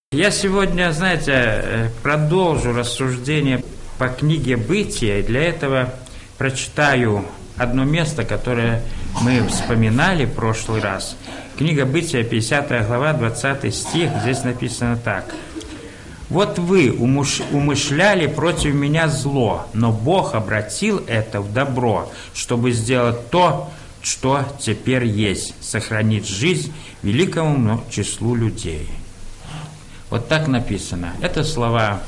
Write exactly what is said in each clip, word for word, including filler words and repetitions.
Я сегодня, знаете, продолжу рассуждение по книге «Бытие», и для этого прочитаю одно место, которое мы вспоминали в прошлый раз. Книга «Бытие», пятидесятая глава, двадцатый стих, здесь написано так. «Вот вы умышляли против меня зло, но Бог обратил это в добро, чтобы сделать то, что теперь есть, сохранить жизнь великому числу людей». Вот так написано. Это слова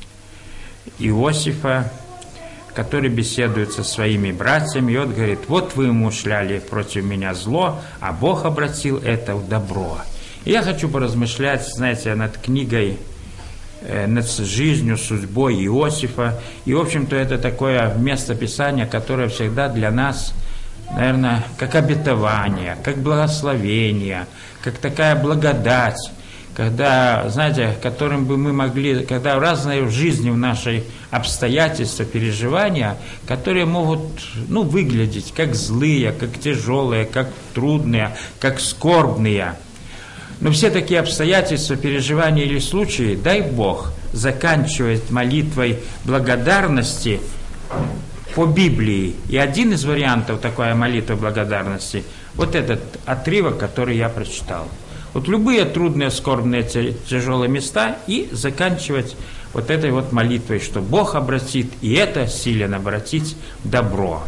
Иосифа, который беседует со своими братьями. И он говорит: вот вы умышляли против меня зло, а Бог обратил это в добро. И я хочу поразмышлять, знаете, над книгой, над жизнью, судьбой Иосифа. И, в общем-то, это такое место Писания, которое всегда для нас, наверное, как обетование, как благословение, как такая благодать, когда, знаете, которым бы мы могли, когда разные в жизни, в нашей обстоятельства, переживания, которые могут, ну, выглядеть как злые, как тяжелые, как трудные, как скорбные. Но все такие обстоятельства, переживания или случаи, дай Бог, заканчивать молитвой благодарности по Библии. И один из вариантов такой молитвы благодарности, вот этот отрывок, который я прочитал. Вот любые трудные, скорбные, тяжелые места и заканчивать вот этой вот молитвой, что Бог обратит, и это силен обратить в добро.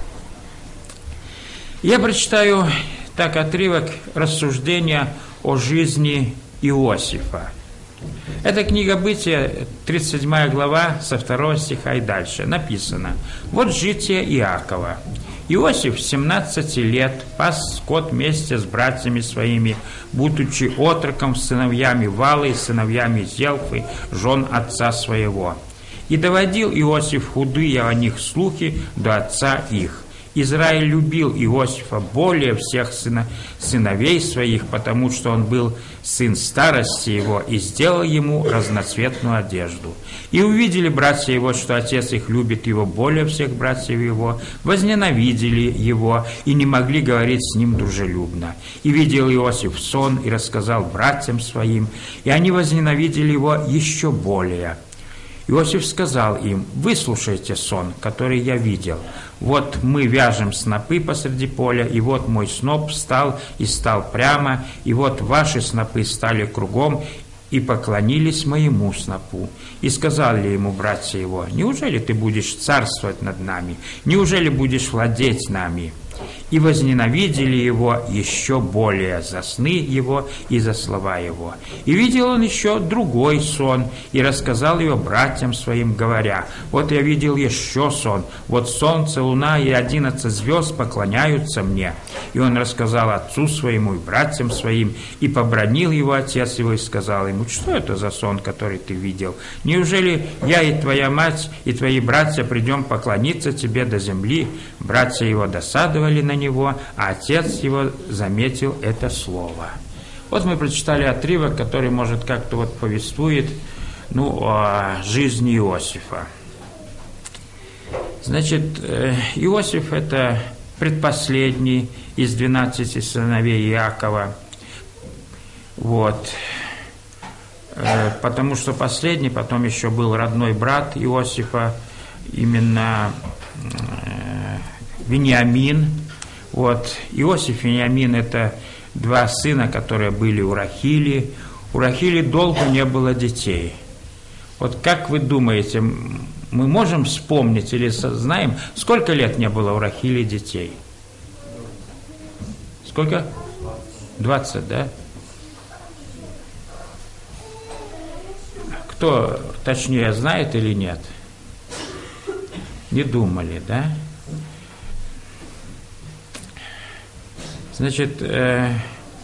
Я прочитаю так отрывок рассуждения о жизни Иосифа. Это книга «Бытие», тридцать седьмая глава, со второго стиха и дальше. Написано: «Вот житие Иакова. Иосиф семнадцати лет пас скот вместе с братьями своими, будучи отроком, сыновьями Валы и сыновьями Зелфы, жен отца своего. И доводил Иосиф худые о них слухи до отца их. Израиль любил Иосифа более всех сына, сыновей своих, потому что он был сын старости его, и сделал ему разноцветную одежду. И увидели братья его, что отец их любит его более всех братьев его, возненавидели его и не могли говорить с ним дружелюбно. И видел Иосиф сон и рассказал братьям своим, и они возненавидели его еще более. Иосиф сказал им: выслушайте сон, который я видел. Вот мы вяжем снопы посреди поля, и вот мой сноп встал и стал прямо, и вот ваши снопы стали кругом и поклонились моему снопу. И сказали ему братья его: неужели ты будешь царствовать над нами? Неужели будешь владеть нами? И возненавидели его еще более за сны его и за слова его. И видел он еще другой сон, и рассказал его братьям своим, говоря: вот я видел еще сон, вот солнце, луна и одиннадцать звезд поклоняются мне. И он рассказал отцу своему и братьям своим, и побранил его отец его, и сказал ему: что это за сон, который ты видел? Неужели я и твоя мать, и твои братья придем поклониться тебе до земли? Братья его досадовали на него, а отец его заметил это слово. Вот мы прочитали отрывок, который, может, как-то вот повествует, ну, о жизни Иосифа. Значит, Иосиф – это предпоследний из двенадцати сыновей Иакова. Вот. Потому что последний, потом еще был родной брат Иосифа, именно Вениамин. Вот. Иосиф и Вениамин – это два сына, которые были у Рахили. У Рахили долго не было детей. Вот как вы думаете, мы можем вспомнить или знаем, сколько лет не было у Рахили детей? Сколько? двадцать, да? Кто точнее знает или нет? Не думали, да? Значит, э,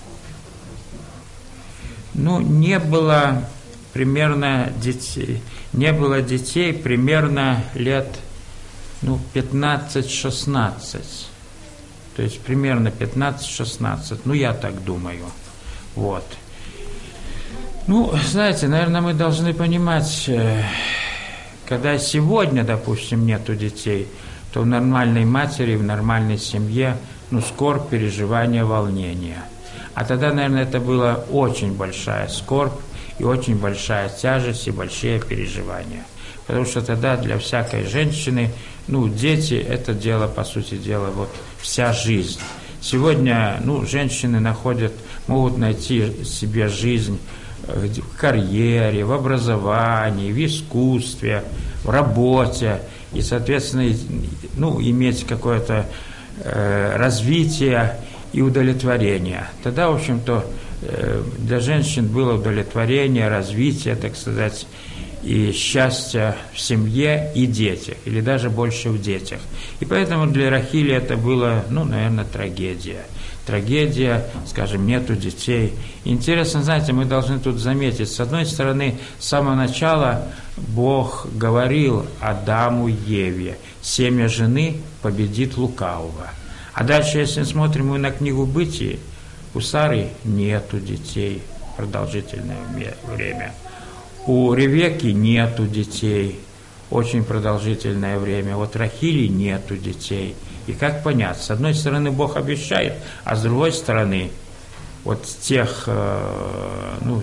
ну, не было примерно детей, не было детей примерно лет, ну, пятнадцать-шестнадцать. То есть примерно пятнадцать-шестнадцать, ну, я так думаю. Вот. Ну, знаете, наверное, мы должны понимать, э, когда сегодня, допустим, нету детей, то в нормальной матери, в нормальной семье, ну, скорбь, переживание, волнение. А тогда, наверное, это была очень большая скорбь и очень большая тяжесть и большие переживания. Потому что тогда для всякой женщины, ну, дети – это дело, по сути дела, вот вся жизнь. Сегодня, ну, женщины находят, могут найти себе жизнь в карьере, в образовании, в искусстве, в работе, и, соответственно, ну, иметь какое-то э, развитие и удовлетворение. Тогда, в общем-то, э, для женщин было удовлетворение, развитие, так сказать, и счастье в семье и детях, или даже больше в детях. И поэтому для Рахили это было, ну, наверное, трагедия. Трагедия, скажем, нету детей. Интересно, знаете, мы должны тут заметить, с одной стороны, с самого начала Бог говорил Адаму и Еве: семя жены победит лукавого. А дальше, если смотрим мы на книгу Бытий, у Сары нету детей продолжительное время. У Ревекки нету детей очень продолжительное время. Вот Рахили нету детей. И как понять? С одной стороны, Бог обещает, а с другой стороны, вот тех э, ну,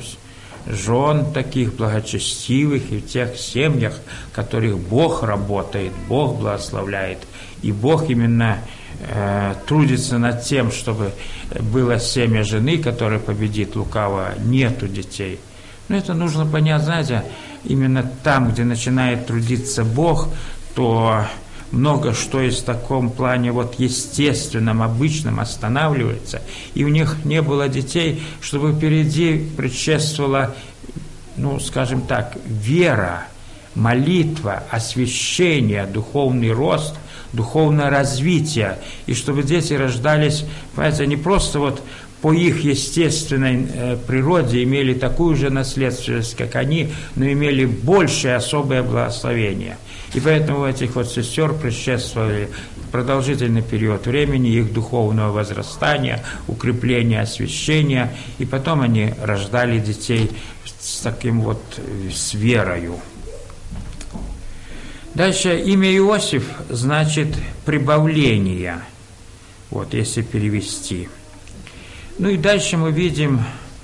жен таких благочестивых и в тех семьях, в которых Бог работает, Бог благословляет, и Бог именно э, трудится над тем, чтобы было семя жены, которая победит лукавого, нету детей. Но это нужно понять, знаете, именно там, где начинает трудиться Бог, то много что из таком плане вот естественном, обычном останавливается, и у них не было детей, чтобы впереди предшествовала, ну, скажем так, вера, молитва, освящение, духовный рост, духовное развитие, и чтобы дети рождались, понимаете, не просто вот по их естественной э, природе имели такую же наследственность, как они, но имели большее особое благословение. И поэтому у этих вот сестер предшествовали продолжительный период времени их духовного возрастания, укрепления, освящения, и потом они рождали детей с таким вот, с верою. Дальше имя Иосиф значит прибавление, вот если перевести. Ну и дальше мы видим,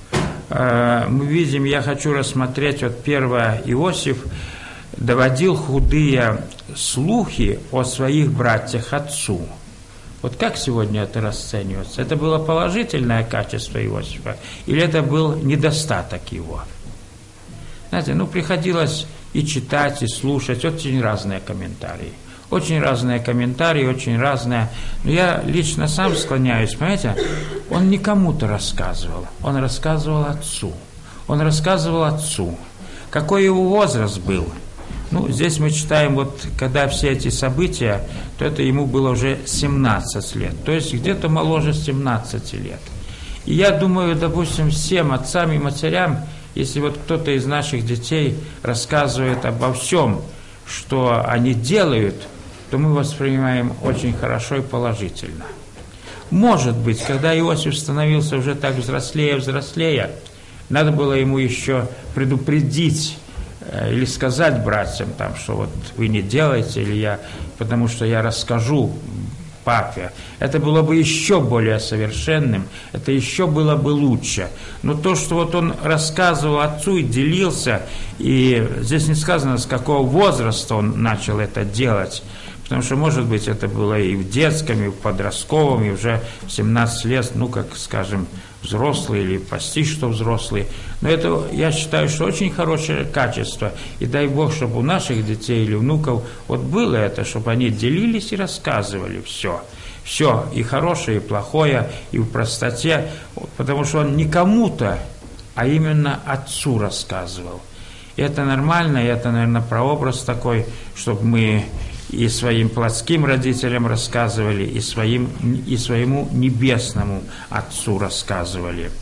э, мы видим, я хочу рассмотреть, вот первое, Иосиф доводил худые слухи о своих братьях отцу. Вот как сегодня это расценивается? Это было положительное качество Иосифа или это был недостаток его? Знаете, ну приходилось и читать, и слушать очень разные комментарии. Очень разные комментарии, очень разные. Но я лично сам склоняюсь, понимаете, он не кому-то рассказывал, он рассказывал отцу. Он рассказывал отцу. Какой его возраст был? Ну, здесь мы читаем, вот, когда все эти события, то это ему было уже семнадцать лет. То есть где-то моложе семнадцати лет. И я думаю, допустим, всем отцам и матерям, если вот кто-то из наших детей рассказывает обо всем, что они делают, то мы воспринимаем очень хорошо и положительно. Может быть, когда Иосиф становился уже так взрослее, взрослее, надо было ему еще предупредить э, или сказать братьям, там, что вот вы не делаете, или я, потому что я расскажу папе. Это было бы еще более совершенным, это еще было бы лучше. Но то, что вот он рассказывал отцу и делился, и здесь не сказано, с какого возраста он начал это делать, потому что, может быть, это было и в детском, и в подростковом, и уже в семнадцать лет, ну, как, скажем, взрослые или почти что взрослые. Но это, я считаю, что очень хорошее качество. И дай Бог, чтобы у наших детей или внуков вот было это, чтобы они делились и рассказывали все. Все, и хорошее, и плохое, и в простоте. Потому что он не кому-то, а именно отцу рассказывал. И это нормально, и это, наверное, прообраз такой, чтобы мы и своим плотским родителям рассказывали, и, своим, и своему небесному Отцу рассказывали.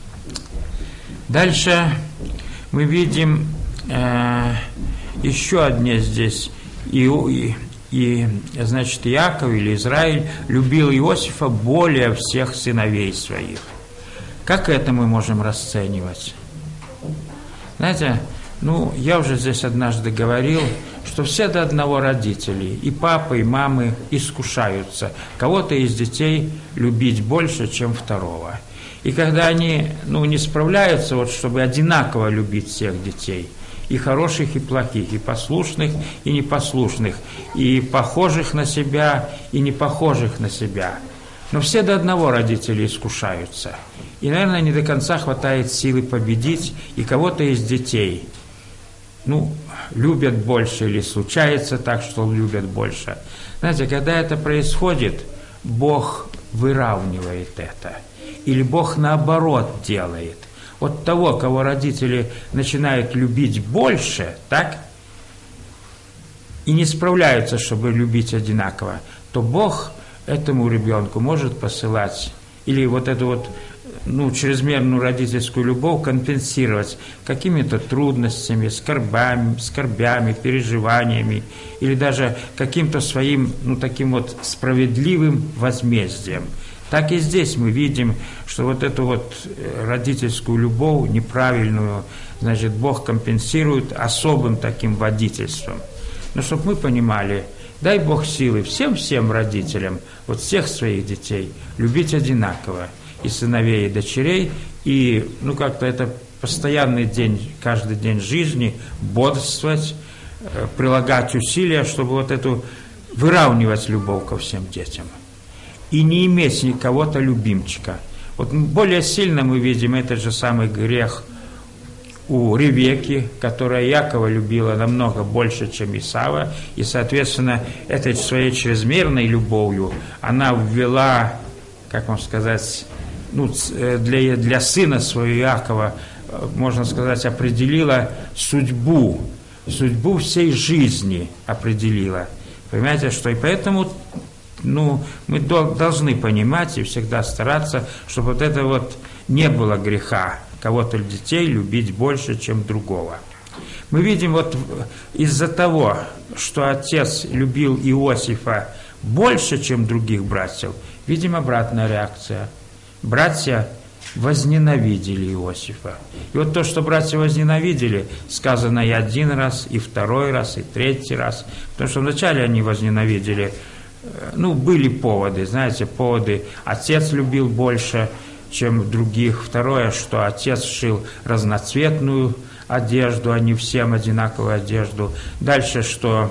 Дальше мы видим э, еще одне здесь. И, и, и, значит, Иаков или Израиль любил Иосифа более всех сыновей своих. Как это мы можем расценивать? Знаете, ну, я уже здесь однажды говорил, что все до одного родители, и папы, и мамы искушаются кого-то из детей любить больше, чем второго. И когда они, ну, не справляются, вот, чтобы одинаково любить всех детей, и хороших, и плохих, и послушных, и непослушных, и похожих на себя, и не похожих на себя. Но все до одного родители искушаются. И, наверное, не до конца хватает силы победить, и кого-то из детей, ну, любят больше, или случается так, что любят больше. Знаете, когда это происходит, Бог выравнивает это. Или Бог наоборот делает. От того, кого родители начинают любить больше, так, и не справляются, чтобы любить одинаково, то Бог этому ребенку может посылать, или вот эту вот, ну, чрезмерную родительскую любовь компенсировать какими-то трудностями, скорбями, скорбями, переживаниями, или даже каким-то своим, ну, таким вот справедливым возмездием. Так и здесь мы видим, что вот эту вот родительскую любовь неправильную, значит, Бог компенсирует особым таким водительством. Но чтобы мы понимали, дай Бог силы всем-всем родителям, вот всех своих детей, любить одинаково, и сыновей, и дочерей, и, ну, как-то это постоянный день, каждый день жизни, бодрствовать, прилагать усилия, чтобы вот эту, выравнивать любовь ко всем детям. И не иметь кого-то любимчика. Вот более сильно мы видим этот же самый грех у Ревекки, которая Якова любила намного больше, чем Исава, и, соответственно, этой своей чрезмерной любовью она ввела, как вам сказать, ну, для, для сына своего Иакова, можно сказать, определила судьбу, судьбу всей жизни определила. Понимаете, что и поэтому, ну, мы должны понимать и всегда стараться, чтобы вот это вот не было греха, кого-то детей любить больше, чем другого. Мы видим вот из-за того, что отец любил Иосифа больше, чем других братьев, видим обратная реакция. Братья возненавидели Иосифа. И вот то, что братья возненавидели, сказано и один раз, и второй раз, и третий раз. Потому что вначале они возненавидели, ну, были поводы, знаете, поводы. Отец любил больше, чем других. Второе, что отец шил разноцветную одежду, а не всем одинаковую одежду. Дальше, что,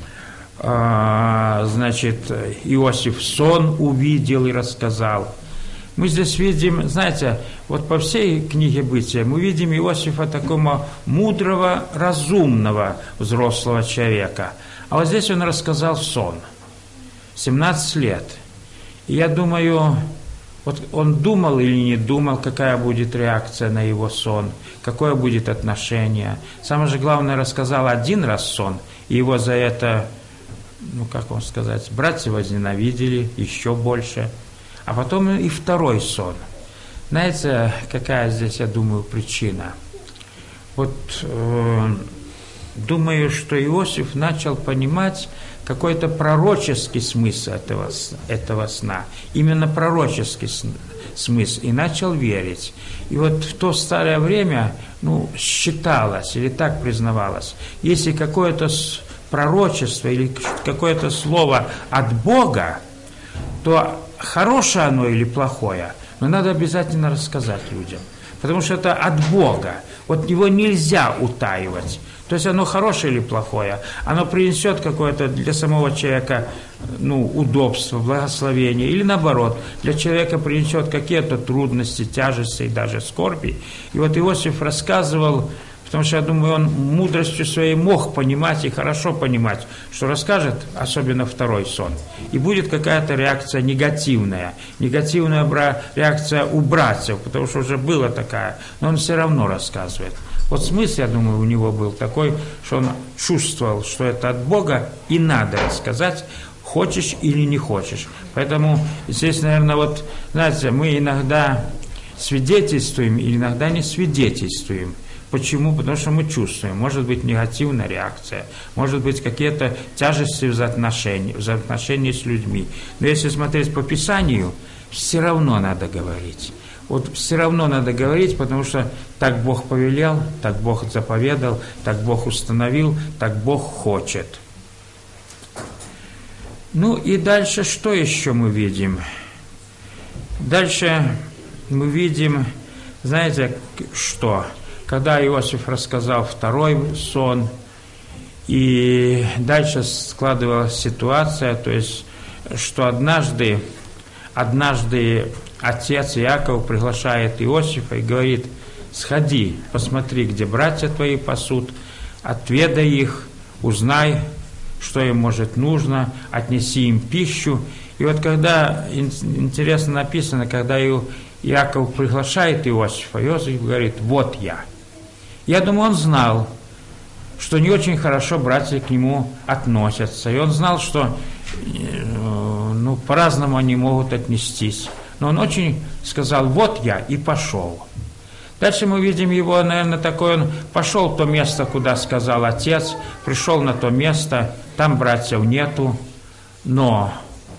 э, значит, Иосиф сон увидел и рассказал. Мы здесь видим, знаете, вот по всей книге Бытия мы видим Иосифа такого мудрого, разумного взрослого человека. А вот здесь он рассказал сон. семнадцать лет. И я думаю, вот он думал или не думал, какая будет реакция на его сон, какое будет отношение. Самое же главное, рассказал один раз сон, и его за это, ну, как вам сказать, братья возненавидели еще больше. А потом и второй сон. Знаете, какая здесь, я думаю, причина? Вот э, думаю, что Иосиф начал понимать какой-то пророческий смысл этого, этого сна. Именно пророческий смысл. И начал верить. И вот в то старое время, ну, считалось или так признавалось, если какое-то пророчество или какое-то слово от Бога, то хорошее оно или плохое, но надо обязательно рассказать людям. Потому что это от Бога. Вот его нельзя утаивать. То есть оно хорошее или плохое, оно принесет какое-то для самого человека, ну, удобство, благословение, или наоборот, для человека принесет какие-то трудности, тяжести и даже скорби. И вот Иосиф рассказывал, потому что, я думаю, он мудростью своей мог понимать и хорошо понимать, что расскажет, особенно второй сон, и будет какая-то реакция негативная, негативная реакция у братьев, потому что уже была такая, но он все равно рассказывает. Вот смысл, я думаю, у него был такой, что он чувствовал, что это от Бога, и надо рассказать, хочешь или не хочешь. Поэтому здесь, наверное, вот, знаете, мы иногда свидетельствуем, и иногда не свидетельствуем. Почему? Потому что мы чувствуем, может быть негативная реакция, может быть какие-то тяжести взаимоотношений, взаимоотношения с людьми. Но если смотреть по Писанию, все равно надо говорить. Вот все равно надо говорить, потому что так Бог повелел, так Бог заповедал, так Бог установил, так Бог хочет. Ну и дальше что еще мы видим? Дальше мы видим, знаете, что? Когда Иосиф рассказал второй сон, и дальше складывалась ситуация, то есть, что однажды, однажды отец Иаков приглашает Иосифа и говорит: сходи, посмотри, где братья твои пасут, отведай их, узнай, что им может нужно, отнеси им пищу. И вот когда, интересно написано, когда Иаков приглашает Иосифа, Иосиф говорит: вот я. Я думаю, он знал, что не очень хорошо братья к нему относятся. И он знал, что ну, по-разному они могут отнестись. Но он очень сказал: вот я, и пошел. Дальше мы видим его, наверное, такой, он пошел в то место, куда сказал отец, пришел на то место, там братьев нету, но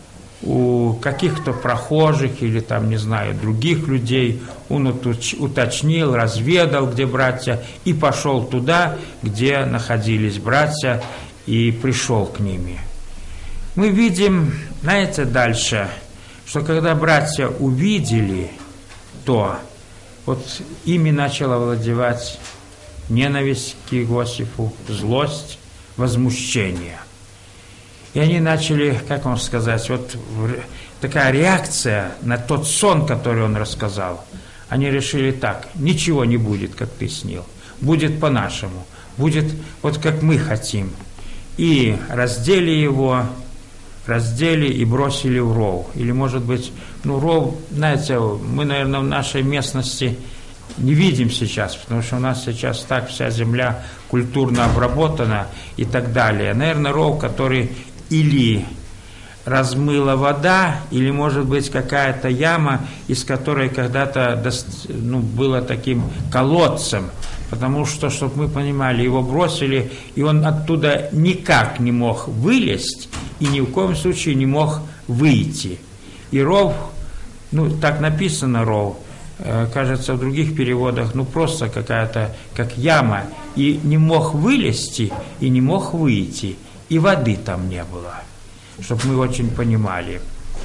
у каких-то прохожих или там, не знаю, других людей он уточнил, разведал, где братья, и пошел туда, где находились братья, и пришел к ними. Мы видим, знаете, дальше, что когда братья увидели, то вот ими начала овладевать ненависть к Иосифу, злость, возмущение. И они начали, как вам сказать, вот такая реакция на тот сон, который он рассказал. Они решили так: ничего не будет, как ты снил, будет по-нашему, будет вот как мы хотим. И раздели его, раздели и бросили в ров. Или, может быть, ну, ров, знаете, мы, наверное, в нашей местности не видим сейчас, потому что у нас сейчас так вся земля культурно обработана и так далее. Наверное, ров, который или размыла вода, или, может быть, какая-то яма, из которой когда-то ну, было таким колодцем, потому что, чтобы мы понимали, его бросили, и он оттуда никак не мог вылезть, и ни в коем случае не мог выйти. И ров, ну, так написано ров, э, кажется, в других переводах, ну, просто какая-то, как яма, и не мог вылезти, и не мог выйти, и воды там не было, чтобы мы очень понимали.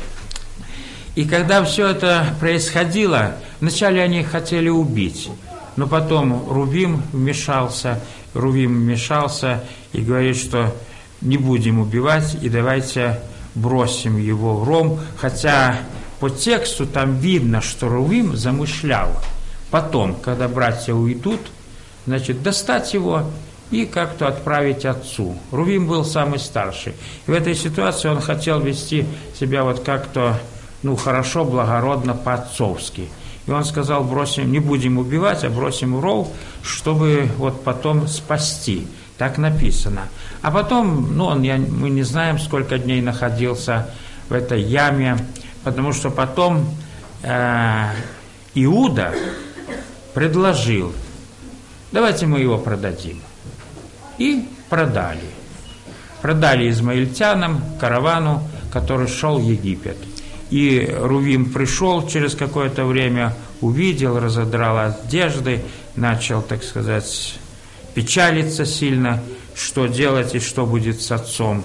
И когда все это происходило, вначале они хотели убить, но потом Рувим вмешался, Рувим вмешался и говорит, что не будем убивать, и давайте бросим его в ров, хотя по тексту там видно, что Рувим замышлял потом, когда братья уйдут, значит, достать его и как-то отправить отцу. Рувим был самый старший. И в этой ситуации он хотел вести себя вот как-то, ну, хорошо, благородно, по-отцовски. И он сказал: бросим, не будем убивать, а бросим в ров, чтобы вот потом спасти. Так написано. А потом, ну, он, я, мы не знаем, сколько дней находился в этой яме, потому что потом э, Иуда предложил: давайте мы его продадим. И продали. Продали измаильтянам, каравану, который шел в Египет. И Рувим пришел через какое-то время, увидел, разодрал одежды, начал, так сказать, печалиться сильно, что делать и что будет с отцом.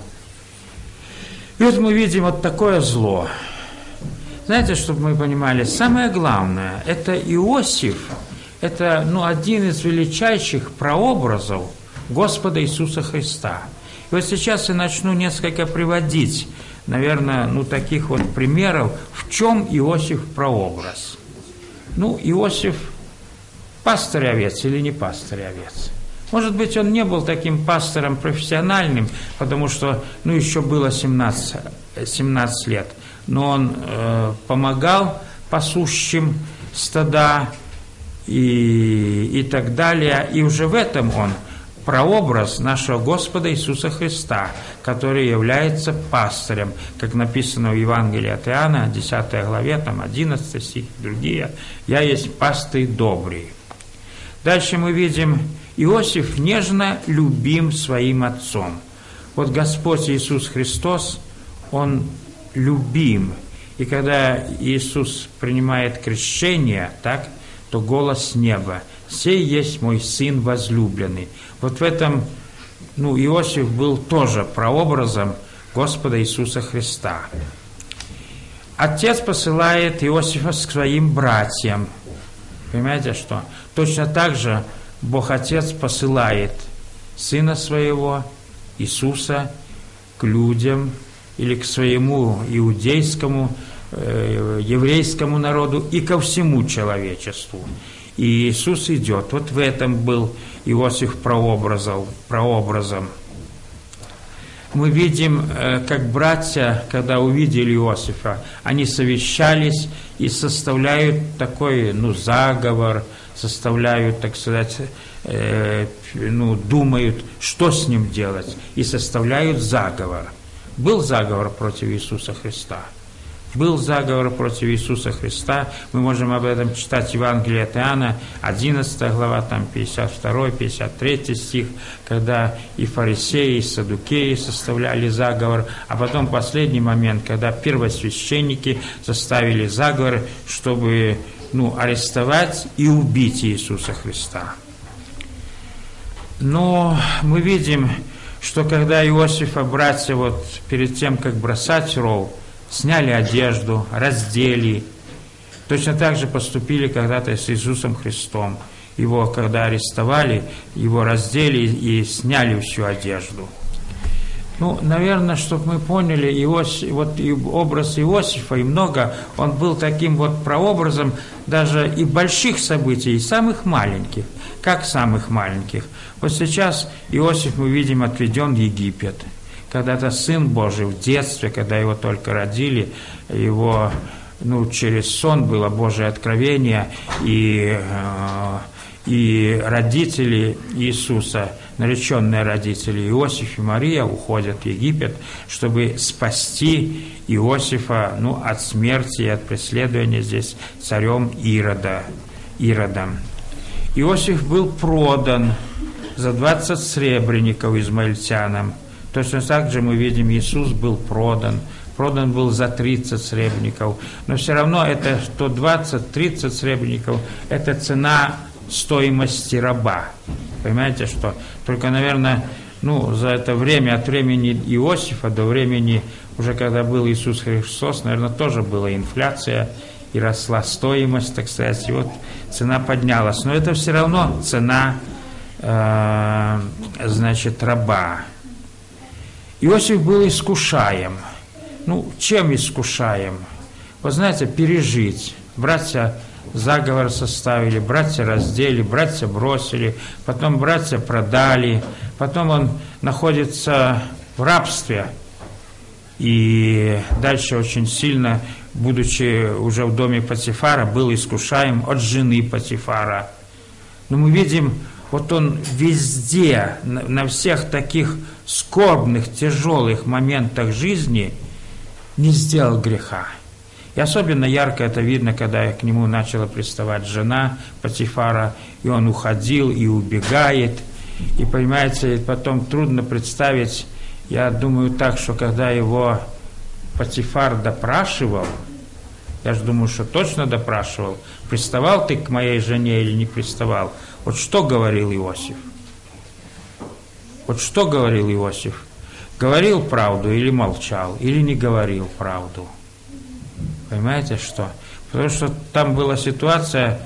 И вот мы видим вот такое зло. Знаете, чтобы мы понимали, самое главное, это Иосиф, это, ну, один из величайших прообразов Господа Иисуса Христа. И вот сейчас я начну несколько приводить, наверное, ну, таких вот примеров, в чем Иосиф прообраз. Ну, Иосиф пастырь овец или не пастырь овец? Может быть, он не был таким пастором профессиональным, потому что, ну, еще было семнадцать, семнадцать лет, но он э, помогал пасущим стада и, и так далее, и уже в этом он прообраз нашего Господа Иисуса Христа, который является пастырем, как написано в Евангелии от Иоанна, десятой главе, там одиннадцатый стих, другие: «Я есть пастырь добрый». Дальше мы видим: Иосиф нежно любим своим отцом. Вот Господь Иисус Христос, Он любим. И когда Иисус принимает крещение, так, то голос неба: «Сей есть мой Сын возлюбленный». Вот в этом, ну, Иосиф был тоже прообразом Господа Иисуса Христа. отец посылает Иосифа к своим братьям. Понимаете, что? Точно так же Бог Отец посылает Сына Своего, Иисуса, к людям или к своему иудейскому, э, еврейскому народу и ко всему человечеству. И Иисус идет. Вот в этом был Иосиф прообразом. прообразом. Мы видим, как братья, когда увидели Иосифа, они совещались и составляют такой, ну, заговор, составляют, так сказать, э, ну, думают, что с ним делать, и составляют заговор. Был заговор против Иисуса Христа. Был заговор против Иисуса Христа. Мы можем об этом читать в Евангелии от Иоанна, одиннадцатая глава, там пятьдесят второй, пятьдесят третий стих, когда и фарисеи, и саддукеи составляли заговор, а потом последний момент, когда первосвященники составили заговор, чтобы, ну, арестовать и убить Иисуса Христа. Но мы видим, что когда Иосифа братья вот перед тем, как бросать ров, сняли одежду, раздели. Точно так же поступили когда-то с Иисусом Христом. Его, когда арестовали, его раздели и сняли всю одежду. Ну, наверное, чтобы мы поняли, Иосиф, вот и образ Иосифа, и много, он был таким вот прообразом даже и больших событий, и самых маленьких. Как самых маленьких? Вот сейчас Иосиф, мы видим, отведен в Египет. Когда-то Сын Божий в детстве, когда его только родили, его, ну, через сон было Божие откровение, и, э, и родители Иисуса, нареченные родители Иосиф и Мария, уходят в Египет, чтобы спасти Иосифа, ну, от смерти и от преследования здесь царем Ирода, Иродом. Иосиф был продан за двадцать сребреников измаильтянам. Точно так же мы видим, Иисус был продан. Продан был за тридцать сребреников. Но все равно это сто двадцать тридцать сребреников, это цена стоимости раба. Понимаете, что? Только, наверное, ну, за это время, от времени Иосифа до времени, уже когда был Иисус Христос, наверное, тоже была инфляция, и росла стоимость, так сказать, и вот цена поднялась. Но это все равно цена, э, значит, раба. Иосиф был искушаем. Ну, чем искушаем? Вы знаете, пережить. Братья заговор составили, братья раздели, братья бросили, потом братья продали, потом он находится в рабстве. И дальше очень сильно, будучи уже в доме Потифара, был искушаем от жены Потифара. Но мы видим, вот он везде, на, на всех таких скорбных, тяжелых моментах жизни не сделал греха. И особенно ярко это видно, когда к нему начала приставать жена Потифара, и он уходил и убегает. И, понимаете, потом трудно представить, я думаю так, что когда его Потифар допрашивал, я же думаю, что точно допрашивал, приставал ты к моей жене или не приставал. Вот что говорил Иосиф? Вот что говорил Иосиф? Говорил правду или молчал, или не говорил правду? Понимаете, что? Потому что там была ситуация,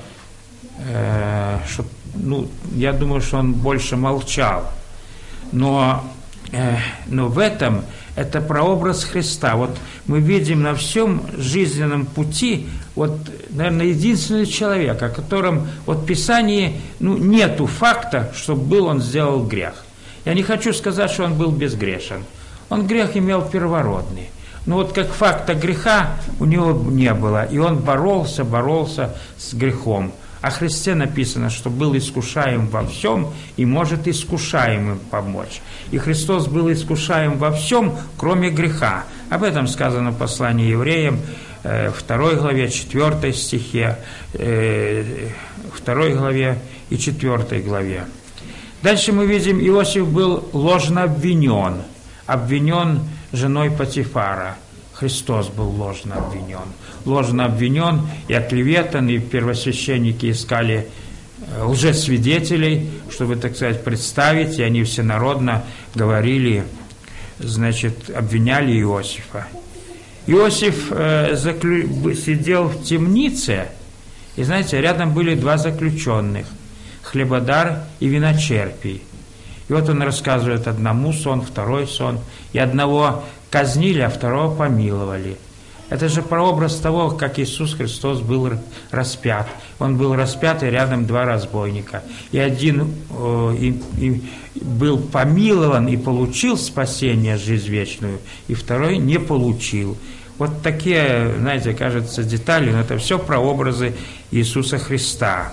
э, что, ну, я думаю, что он больше молчал. Но, э, но в этом это прообраз Христа. Вот мы видим на всем жизненном пути, вот, наверное, единственный человек, о котором вот в Писании, ну, нету факта, что был он сделал грех. Я не хочу сказать, что он был безгрешен. Он грех имел первородный. Но вот как факта греха у него не было. И он боролся, боролся с грехом. О Христе написано, что был искушаем во всем и может искушаемым помочь. И Христос был искушаем во всем, кроме греха. Об этом сказано в послании евреям, второй главе, четвёртой стихе, второй главе и четвёртой главе. Дальше мы видим, Иосиф был ложно обвинен. Обвинен женой Потифара. Христос был ложно обвинен. Ложно обвинен и оклеветан, и первосвященники искали лжесвидетелей, чтобы, так сказать, представить, и они всенародно говорили, значит, обвиняли Иосифа. Иосиф э, заклю... сидел в темнице, и, знаете, рядом были два заключенных, хлебодар и виночерпий. И вот он рассказывает одному сон, второй сон, и одного казнили, а второго помиловали. Это же прообраз того, как Иисус Христос был распят. Он был распят, и рядом два разбойника. И один э, и, и был помилован и получил спасение, жизнь вечную, и второй не получил. Вот такие, знаете, кажется, детали, но это все прообразы Иисуса Христа.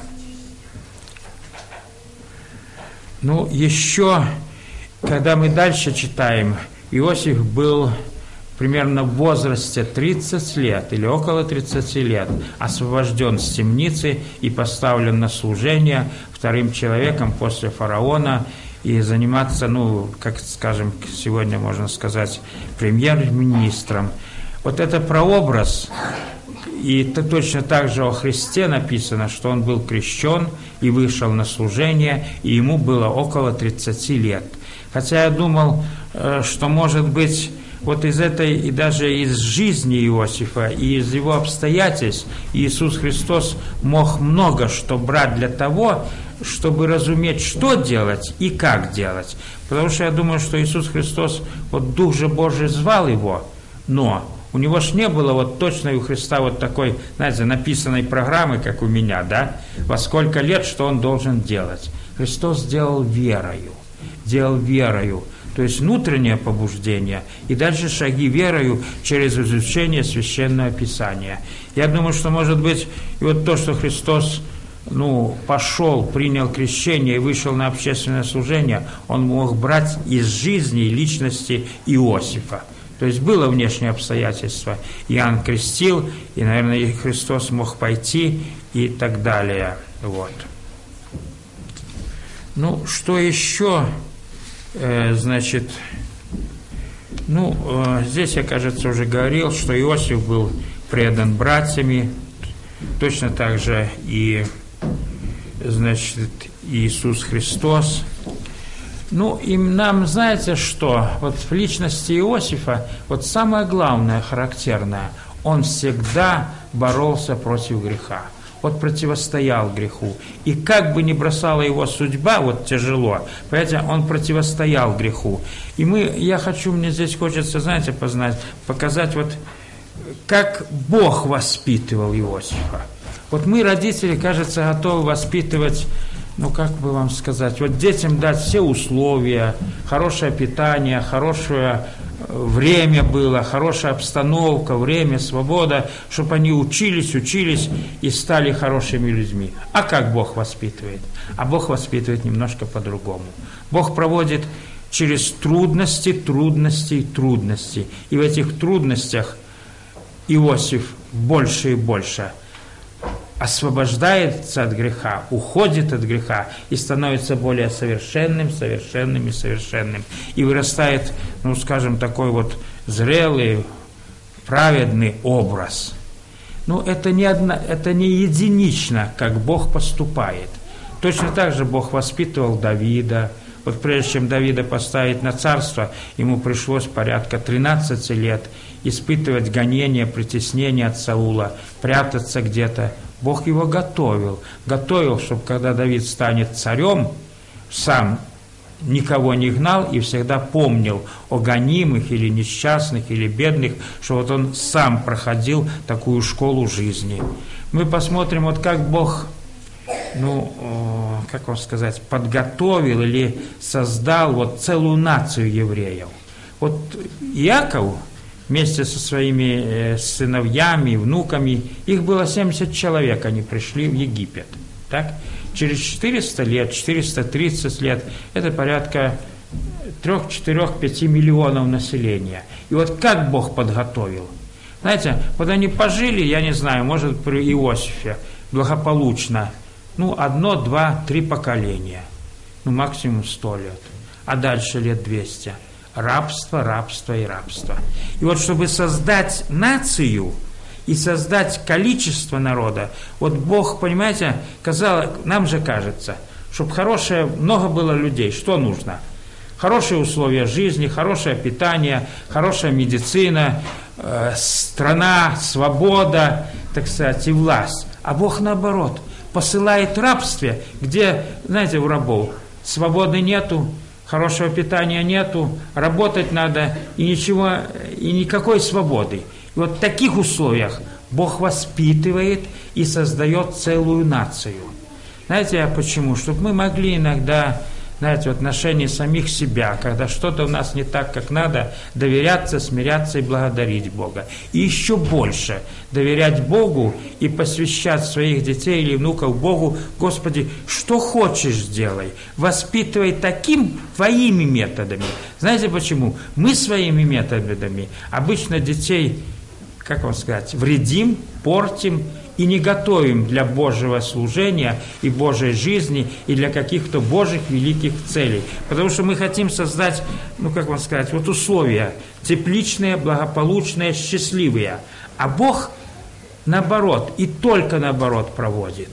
Ну, еще, когда мы дальше читаем, Иосиф был примерно в возрасте тридцать лет или около тридцати лет освобожден с темницы и поставлен на служение вторым человеком после фараона и заниматься, ну, как, скажем, сегодня можно сказать, премьер-министром. Вот это прообраз, и это точно так же о Христе написано, что он был крещен и вышел на служение, и ему было около тридцати лет. Хотя я думал, что, может быть, вот из этой, и даже из жизни Иосифа, и из его обстоятельств Иисус Христос мог много что брать для того, чтобы разуметь, что делать и как делать. Потому что я думаю, что Иисус Христос, вот Дух же Божий звал его, но у него ж не было вот точно у Христа вот такой, знаете, написанной программы, как у меня, да, во сколько лет, что он должен делать. Христос делал верою, делал верою. То есть внутреннее побуждение, и дальше шаги верою через изучение Священного Писания. Я думаю, что, может быть, и вот то, что Христос, ну, пошел, принял крещение и вышел на общественное служение, он мог брать из жизни и личности Иосифа. То есть было внешнее обстоятельство. Иоанн крестил, и, наверное, и Христос мог пойти, и так далее. Вот. Ну, что еще... Значит, ну, здесь я, кажется, уже говорил, что Иосиф был предан братьями, точно так же и, значит, Иисус Христос. Ну, и нам, знаете что, вот в личности Иосифа, вот самое главное, характерное, он всегда боролся против греха. Вот противостоял греху. И как бы ни бросала его судьба, вот тяжело, понимаете, он противостоял греху. И мы, я хочу, мне здесь хочется, знаете, познать, показать, вот как Бог воспитывал Иосифа. Вот мы, родители, кажется, готовы воспитывать, ну, как бы вам сказать, вот детям дать все условия, хорошее питание, хорошее время было, хорошая обстановка, время, свобода, чтобы они учились, учились и стали хорошими людьми. А как Бог воспитывает? А Бог воспитывает немножко по-другому. Бог проводит через трудности, трудности, трудности. И в этих трудностях Иосиф больше и больше освобождается от греха, уходит от греха и становится более совершенным, совершенным и совершенным. И вырастает, ну, скажем, такой вот зрелый, праведный образ. Ну, это не, одна, это не единично, как Бог поступает. Точно так же Бог воспитывал Давида. Вот прежде чем Давида поставить на царство, ему пришлось порядка тринадцати лет испытывать гонения, притеснения от Саула, прятаться где-то. Бог его готовил, готовил, чтобы когда Давид станет царем, сам никого не гнал и всегда помнил о гонимых или несчастных, или бедных, что вот он сам проходил такую школу жизни. Мы посмотрим, вот как Бог, ну, как вам сказать, подготовил или создал вот целую нацию евреев. Вот Иаков вместе со своими сыновьями, внуками, их было семьдесят человек, они пришли в Египет. Так? Через четыреста лет, четыреста тридцать лет, это порядка три-четыре-пять миллионов населения. И вот как Бог подготовил? Знаете, вот они пожили, я не знаю, может, при Иосифе благополучно, ну, одно, два, три поколения, ну, максимум сто лет, а дальше лет двести. Рабство, рабство и рабство. И вот чтобы создать нацию и создать количество народа, вот Бог, понимаете, казалось, нам же кажется, чтобы хорошее, много было людей, что нужно? Хорошие условия жизни, хорошее питание, хорошая медицина, э, страна, свобода, так сказать, и власть. А Бог наоборот посылает рабстве, где, знаете, у рабов свободы нету, хорошего питания нету, работать надо, и ничего, и никакой свободы. И вот в таких условиях Бог воспитывает и создает целую нацию. Знаете, а почему? Чтобы мы могли иногда, знаете, в отношении самих себя, когда что-то у нас не так, как надо, доверяться, смиряться и благодарить Бога. И еще больше доверять Богу и посвящать своих детей или внуков Богу. Господи, что хочешь сделай, воспитывай таким твоими методами. Знаете почему? Мы своими методами обычно детей, как вам сказать, вредим, портим и не готовим для Божьего служения и Божьей жизни, и для каких-то Божьих великих целей. Потому что мы хотим создать, ну как вам сказать, вот условия тепличные, благополучные, счастливые. А Бог наоборот, и только наоборот проводит.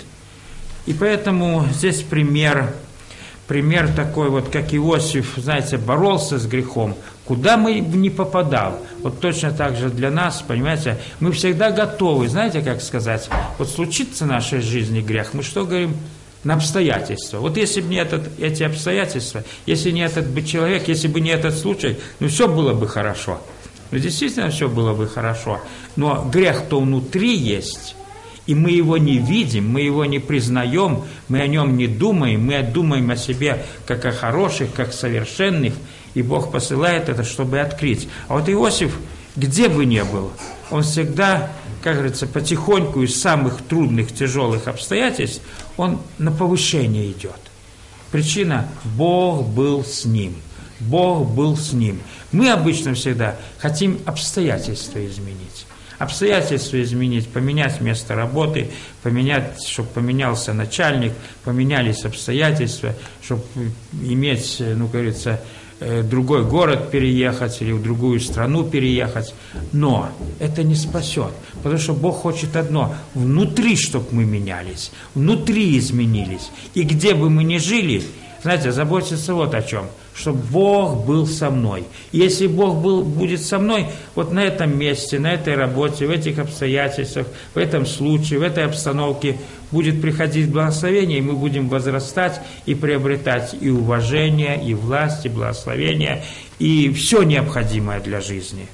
И поэтому здесь пример, пример такой вот, как Иосиф, знаете, боролся с грехом, куда мы не попадал. Вот точно так же для нас, понимаете, мы всегда готовы, знаете, как сказать, вот случится в нашей жизни грех, мы что говорим? На обстоятельства. Вот если бы не этот, эти обстоятельства, если не этот бы человек, если бы не этот случай, ну все было бы хорошо. Ну действительно все было бы хорошо. Но грех-то внутри есть, и мы его не видим, мы его не признаем, мы о нем не думаем, мы думаем о себе как о хороших, как совершенных, и Бог посылает это, чтобы открыть. А вот Иосиф, где бы ни был, он всегда, как говорится, потихоньку из самых трудных, тяжелых обстоятельств, он на повышение идет. Причина – Бог был с ним. Бог был с ним. Мы обычно всегда хотим обстоятельства изменить. Обстоятельства изменить, поменять место работы, поменять, чтобы поменялся начальник, поменялись обстоятельства, чтобы иметь, ну, говорится, другой город переехать или в другую страну переехать. Но это не спасет, потому что Бог хочет одно – внутри, чтобы мы менялись, внутри изменились. И где бы мы ни жили, знаете, заботиться вот о чем – чтобы Бог был со мной. И если Бог был, будет со мной, вот на этом месте, на этой работе, в этих обстоятельствах, в этом случае, в этой обстановке будет приходить благословение, и мы будем возрастать и приобретать и уважение, и власть, и благословение, и все необходимое для жизни.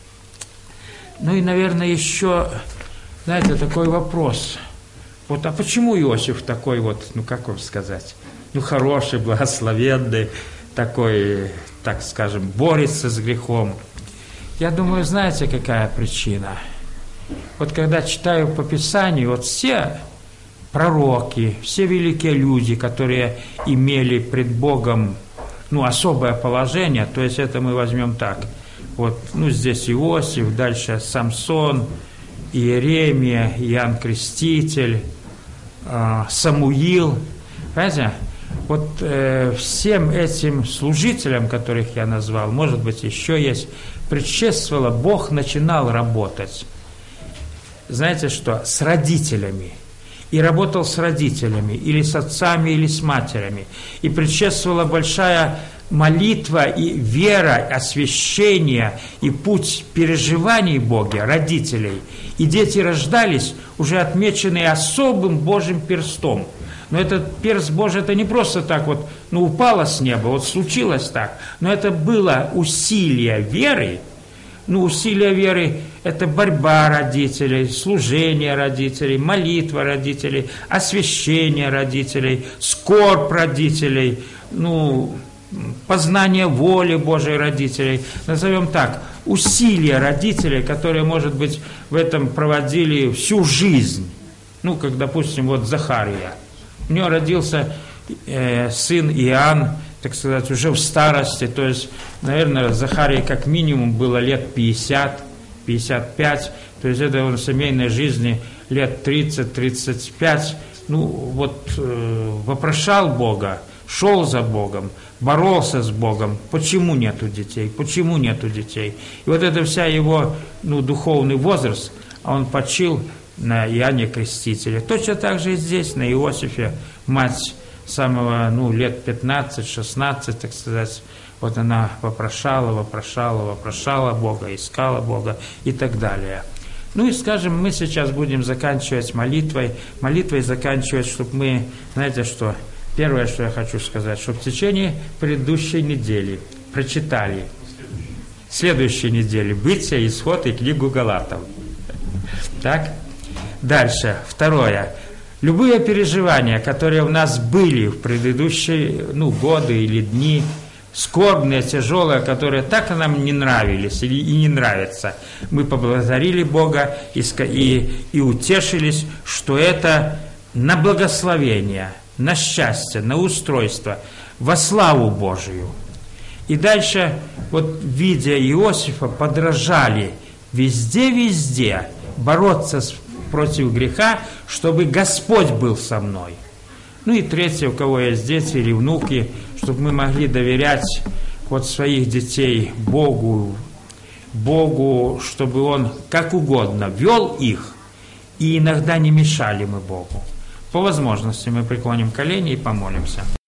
Ну и, наверное, еще, знаете, такой вопрос. Вот, а почему Иосиф такой вот, ну как вам сказать, ну хороший, благословенный, такой, так скажем, борется с грехом? Я думаю, знаете, какая причина? Вот когда читаю по Писанию, вот все пророки, все великие люди, которые имели пред Богом, ну, особое положение, то есть это мы возьмем так, вот, ну, здесь Иосиф, дальше Самсон, Иеремия, Иоанн Креститель, э, Самуил, понимаете? Вот э, всем этим служителям, которых я назвал, может быть, еще есть, предшествовало, Бог начинал работать, знаете что, с родителями. И работал с родителями, или с отцами, или с матерями. И предшествовала большая молитва и вера, освящение, и путь переживаний Бога, родителей. И дети рождались, уже отмеченные особым Божьим перстом. Но этот перст Божий, это не просто так вот, ну, упало с неба, вот случилось так. Но это было усилие веры. Ну, усилие веры – это борьба родителей, служение родителей, молитва родителей, освящение родителей, скорбь родителей, ну, познание воли Божией родителей. Назовем так, усилия родителей, которые, может быть, в этом проводили всю жизнь. Ну, как, допустим, вот Захария. У него родился э, сын Иоанн, так сказать, уже в старости, то есть, наверное, Захарии как минимум было лет пятьдесят, пятьдесят пять, то есть это он в семейной жизни лет тридцать-тридцать пять, ну, вот, э, вопрошал Бога, шел за Богом, боролся с Богом, почему нету детей, почему нету детей. И вот это вся его, ну, духовный возраст, он почил на Иоанне Крестителе. Точно так же и здесь, на Иосифе, мать самого, ну, лет пятнадцать-шестнадцать, так сказать, вот она вопрошала, вопрошала, вопрошала Бога, искала Бога и так далее. Ну и, скажем, мы сейчас будем заканчивать молитвой, молитвой заканчивать, чтобы мы, знаете что, первое, что я хочу сказать, чтобы в течение предыдущей недели прочитали, следующей недели, Бытие, Исход и книгу Галатов. Так? Дальше. Второе. Любые переживания, которые у нас были в предыдущие, ну, годы или дни, скорбные, тяжелые, которые так нам не нравились или и не нравятся, мы поблагодарили Бога и, и, и утешились, что это на благословение, на счастье, на устройство, во славу Божию. И дальше, вот видя Иосифа, подражали везде-везде бороться с, против греха, чтобы Господь был со мной. Ну и третье, у кого есть дети или внуки, чтобы мы могли доверять вот своих детей Богу, Богу, чтобы Он как угодно вел их, и иногда не мешали мы Богу. По возможности мы преклоним колени и помолимся.